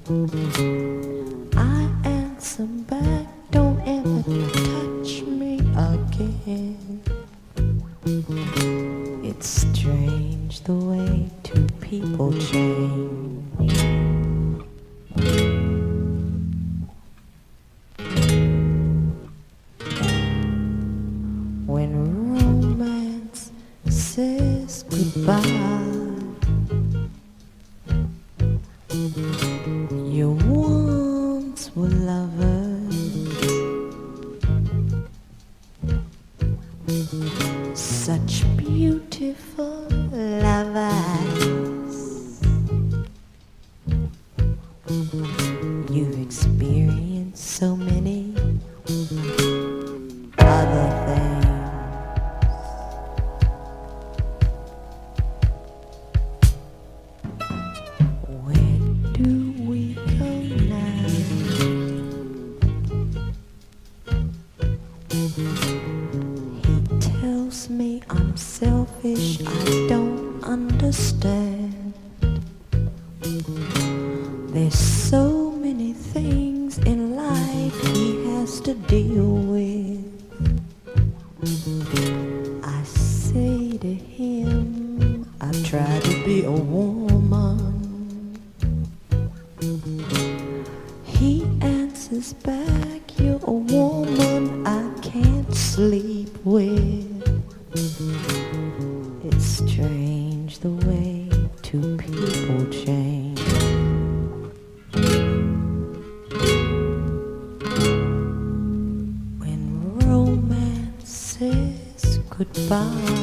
I answer back, don't ever touch me again. It's strange the way two people change. When romance says goodbye, you once were lovers, such beautiful lovers. You've experienced so many other things. Where do we go now? He tells me I'm selfish, I don't understand. There's so many things in life he has to deal with. I say to him, I try to be a woman. He answers back, you're a woman I can't sleep with. It's strange the way two people change. When romance says goodbye,